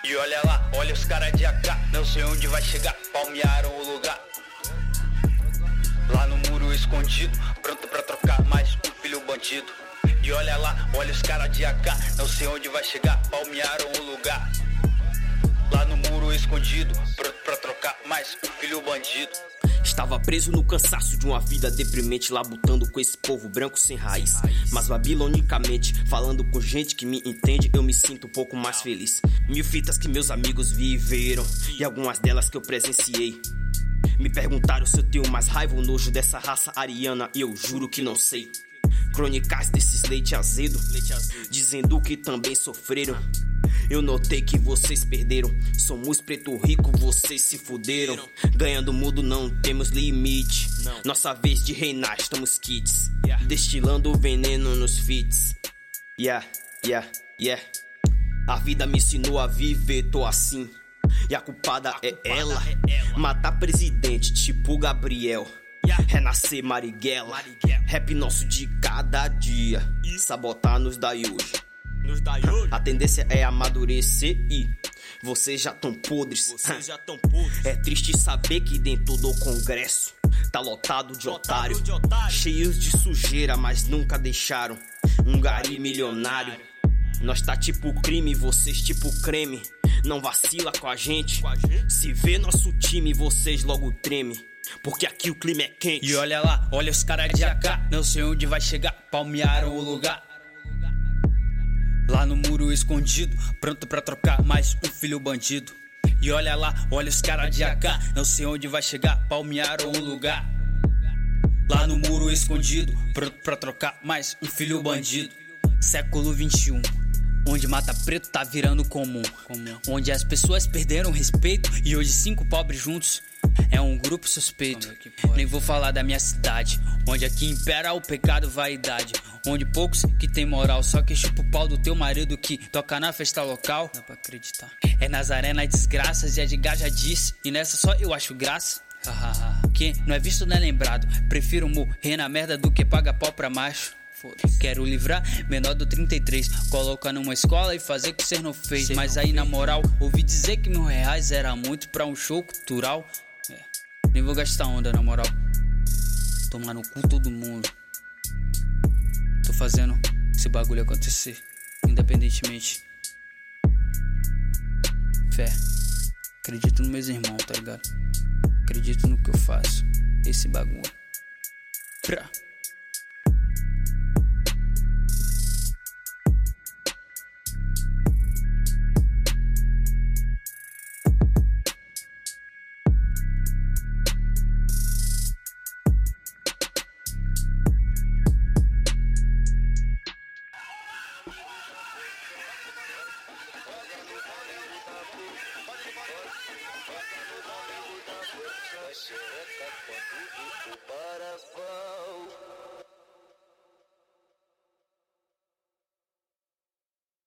E olha lá, olha os caras de AK, não sei onde vai chegar, palmearam o lugar. Lá no muro escondido, pronto pra trocar mais um filho bandido. E olha lá, olha os caras de AK, não sei onde vai chegar, palmearam o lugar. Lá no muro escondido, pronto pra trocar mais um filho bandido. Estava preso no cansaço de uma vida deprimente, labutando com esse povo branco sem raiz. Mas babilonicamente, falando com gente que me entende, eu me sinto um pouco mais feliz. 1000 fitas que meus amigos viveram e algumas delas que eu presenciei. Me perguntaram se eu tenho mais raiva ou nojo dessa raça ariana, e eu juro que não sei. Crônicas desses leite azedo, dizendo que também sofreram. Eu notei que vocês perderam. Somos preto rico, vocês se fuderam. Ganhando mudo não temos limite. Nossa vez de reinar, estamos kits. Destilando veneno nos fits. Yeah. A vida me ensinou a viver, tô assim. E a culpada é ela. Matar presidente tipo Gabriel. Renascer Marighella. Rap nosso de cada dia. Sabotar nos daí hoje. A tendência é amadurecer e vocês já tão podres. É triste saber que dentro do congresso tá lotado de otário, cheios de sujeira, mas nunca deixaram um gari milionário. Nós tá tipo crime, vocês tipo creme. Não vacila com a gente. Se vê nosso time, vocês logo treme, porque aqui o clima é quente. E olha lá, olha os caras de AK, não sei onde vai chegar, palmearam o lugar. Lá no muro escondido, pronto pra trocar mais um filho bandido. E olha lá, olha os caras de AK, não sei onde vai chegar, palmearam o lugar. Lá no muro escondido, pronto pra trocar mais um filho bandido. Século 21, onde mata preto tá virando comum. Onde as pessoas perderam respeito e hoje 5 pobres juntos é um grupo suspeito. Nem vou falar da minha cidade, onde aqui impera o pecado, vaidade. Onde poucos que tem moral, só que chupa o pau do teu marido que toca na festa local. Dá pra acreditar. É Nazaré nas desgraças e Edgar já disse, e nessa só eu acho graça. Quem não é visto não é lembrado. Prefiro morrer na merda do que pagar pau pra macho. Quero livrar menor do 33, colocar numa escola e fazer o que cê não fez. Mas aí na moral, ouvi dizer que R$1.000 era muito pra um show cultural. Nem vou gastar onda na moral. Tomar no cu todo mundo. Tô fazendo esse bagulho acontecer, independentemente. Fé. Acredito nos meus irmãos, tá ligado? Acredito no que eu faço. Esse bagulho.